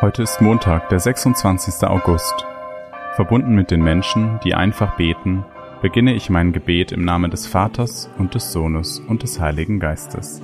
Heute ist Montag, der 26. August. Verbunden mit den Menschen, die einfach beten, beginne ich mein Gebet im Namen des Vaters und des Sohnes und des Heiligen Geistes.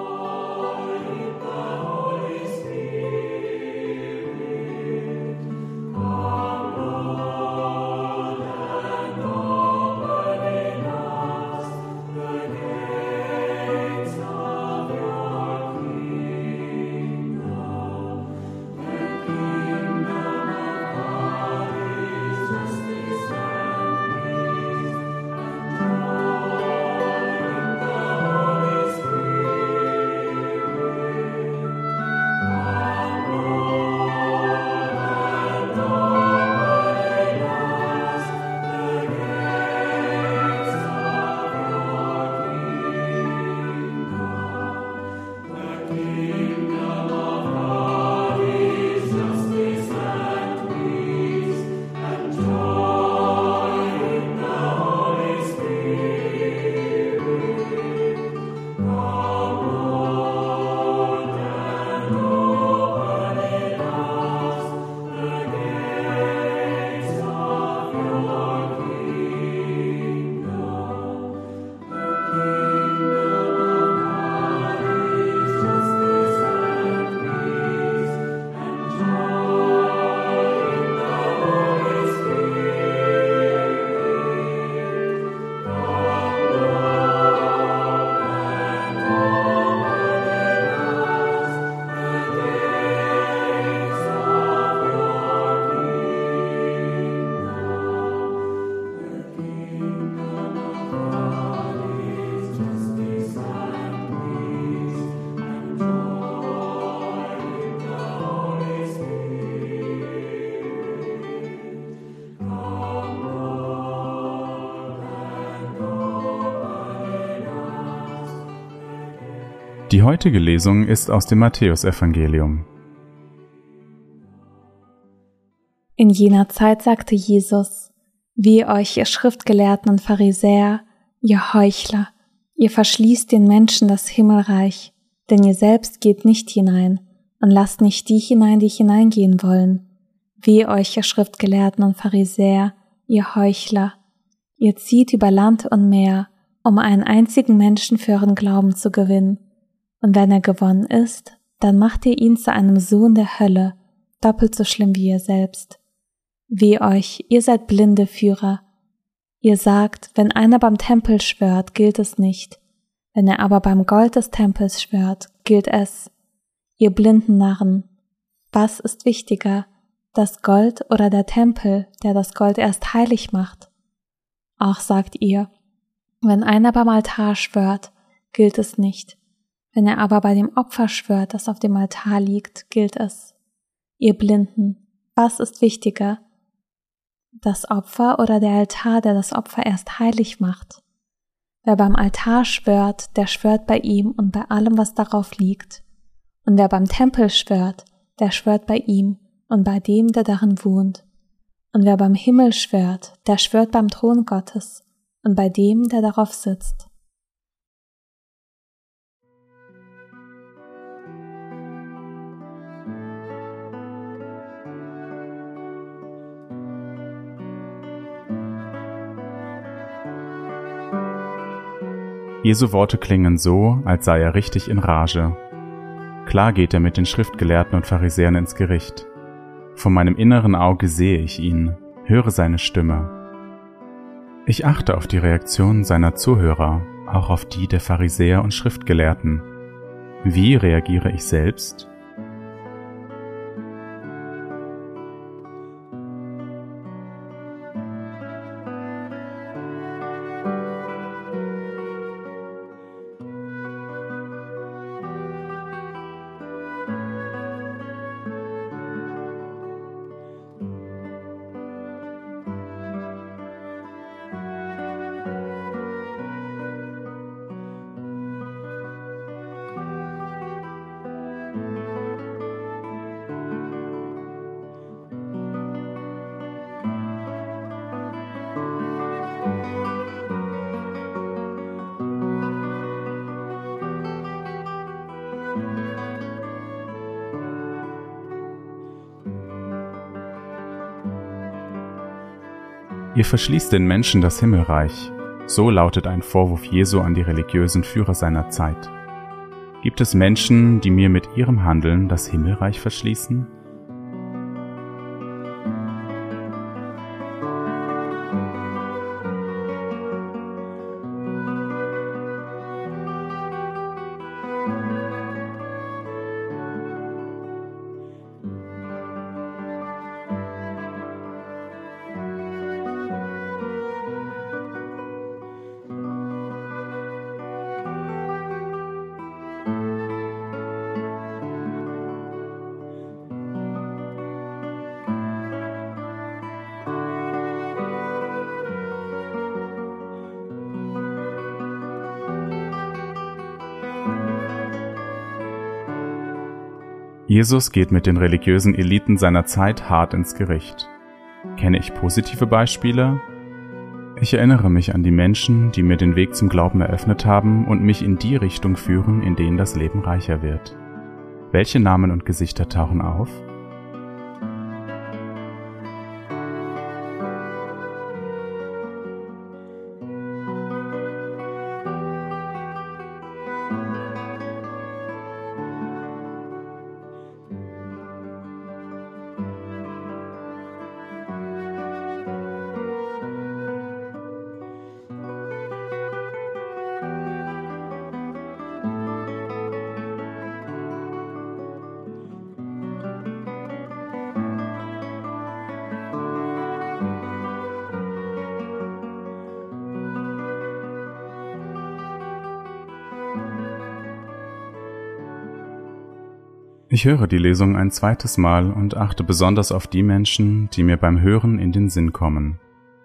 Die heutige Lesung ist aus dem Matthäusevangelium. In jener Zeit sagte Jesus: Wehe euch, ihr Schriftgelehrten und Pharisäer, ihr Heuchler, ihr verschließt den Menschen das Himmelreich, denn ihr selbst geht nicht hinein und lasst nicht die hinein, die hineingehen wollen. Wehe euch, ihr Schriftgelehrten und Pharisäer, ihr Heuchler, ihr zieht über Land und Meer, um einen einzigen Menschen für euren Glauben zu gewinnen. Und wenn er gewonnen ist, dann macht ihr ihn zu einem Sohn der Hölle, doppelt so schlimm wie ihr selbst. Weh euch, ihr seid blinde Führer. Ihr sagt, wenn einer beim Tempel schwört, gilt es nicht. Wenn er aber beim Gold des Tempels schwört, gilt es. Ihr blinden Narren. Was ist wichtiger, das Gold oder der Tempel, der das Gold erst heilig macht? Auch sagt ihr, wenn einer beim Altar schwört, gilt es nicht. Wenn er aber bei dem Opfer schwört, das auf dem Altar liegt, gilt es. Ihr Blinden, was ist wichtiger? Das Opfer oder der Altar, der das Opfer erst heilig macht? Wer beim Altar schwört, der schwört bei ihm und bei allem, was darauf liegt. Und wer beim Tempel schwört, der schwört bei ihm und bei dem, der darin wohnt. Und wer beim Himmel schwört, der schwört beim Thron Gottes und bei dem, der darauf sitzt. Jesu Worte klingen so, als sei er richtig in Rage. Klar geht er mit den Schriftgelehrten und Pharisäern ins Gericht. Vor meinem inneren Auge sehe ich ihn, höre seine Stimme. Ich achte auf die Reaktionen seiner Zuhörer, auch auf die der Pharisäer und Schriftgelehrten. Wie reagiere ich selbst? Ihr verschließt den Menschen das Himmelreich. So lautet ein Vorwurf Jesu an die religiösen Führer seiner Zeit. Gibt es Menschen, die mir mit ihrem Handeln das Himmelreich verschließen? Jesus geht mit den religiösen Eliten seiner Zeit hart ins Gericht. Kenne ich positive Beispiele? Ich erinnere mich an die Menschen, die mir den Weg zum Glauben eröffnet haben und mich in die Richtung führen, in denen das Leben reicher wird. Welche Namen und Gesichter tauchen auf? Ich höre die Lesung ein zweites Mal und achte besonders auf die Menschen, die mir beim Hören in den Sinn kommen.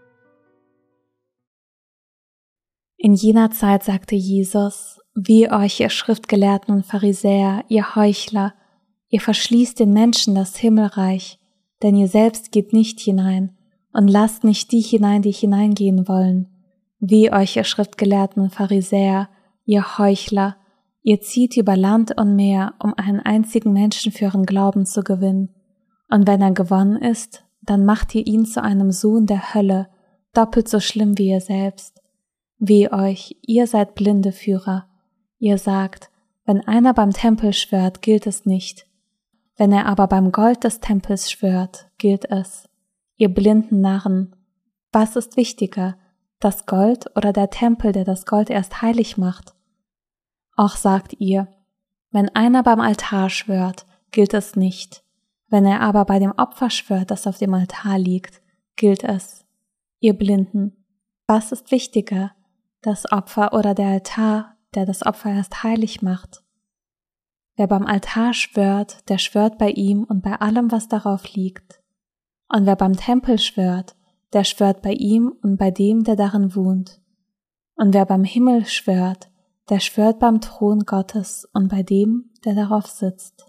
In jener Zeit sagte Jesus: Wehe euch, ihr Schriftgelehrten und Pharisäer, ihr Heuchler, ihr verschließt den Menschen das Himmelreich, denn ihr selbst geht nicht hinein und lasst nicht die hinein, die hineingehen wollen. Wehe euch, ihr Schriftgelehrten und Pharisäer, ihr Heuchler, ihr zieht über Land und Meer, um einen einzigen Menschen für ihren Glauben zu gewinnen. Und wenn er gewonnen ist, dann macht ihr ihn zu einem Sohn der Hölle, doppelt so schlimm wie ihr selbst. Wehe euch, ihr seid blinde Führer. Ihr sagt, wenn einer beim Tempel schwört, gilt es nicht. Wenn er aber beim Gold des Tempels schwört, gilt es. Ihr blinden Narren, was ist wichtiger, das Gold oder der Tempel, der das Gold erst heilig macht? Auch sagt ihr, wenn einer beim Altar schwört, gilt es nicht. Wenn er aber bei dem Opfer schwört, das auf dem Altar liegt, gilt es. Ihr Blinden, was ist wichtiger, das Opfer oder der Altar, der das Opfer erst heilig macht? Wer beim Altar schwört, der schwört bei ihm und bei allem, was darauf liegt. Und wer beim Tempel schwört, der schwört bei ihm und bei dem, der darin wohnt. Und wer beim Himmel schwört, der schwört beim Thron Gottes und bei dem, der darauf sitzt.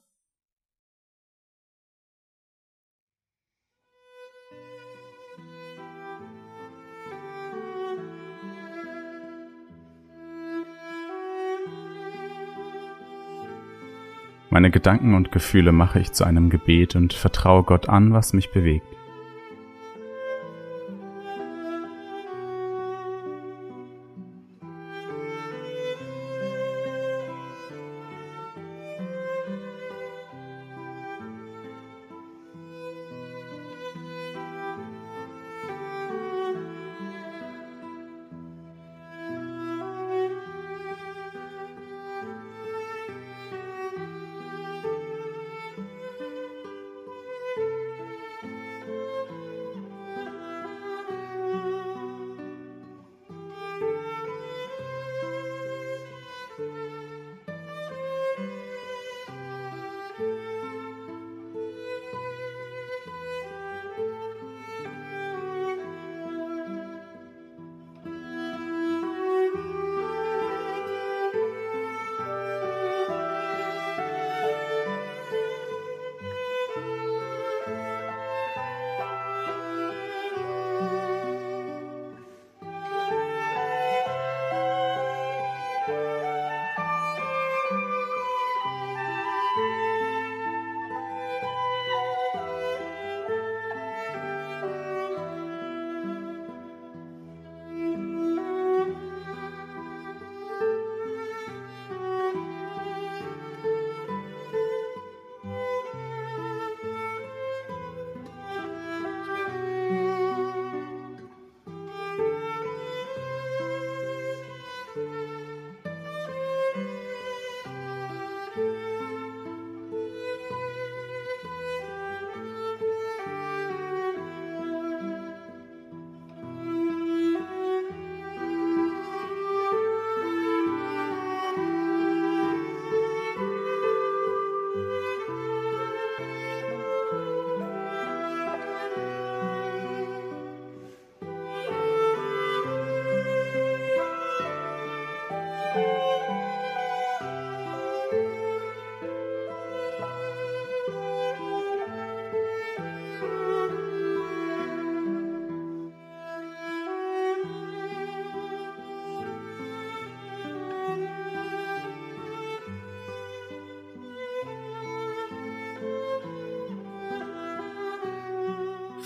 Meine Gedanken und Gefühle mache ich zu einem Gebet und vertraue Gott an, was mich bewegt.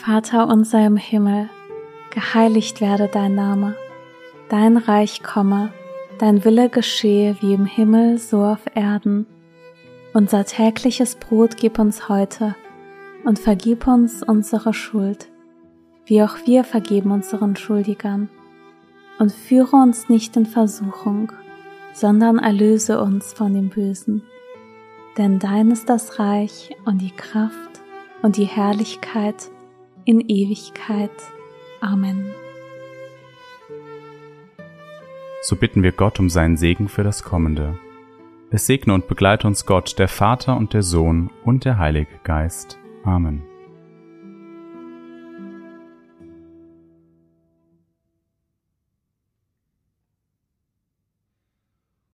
Vater unser im Himmel, geheiligt werde dein Name, dein Reich komme, dein Wille geschehe wie im Himmel so auf Erden. Unser tägliches Brot gib uns heute und vergib uns unsere Schuld, wie auch wir vergeben unseren Schuldigern. Und führe uns nicht in Versuchung, sondern erlöse uns von dem Bösen. Denn dein ist das Reich und die Kraft und die Herrlichkeit in Ewigkeit. Amen. So bitten wir Gott um seinen Segen für das Kommende. Es segne und begleite uns Gott, der Vater und der Sohn und der Heilige Geist. Amen.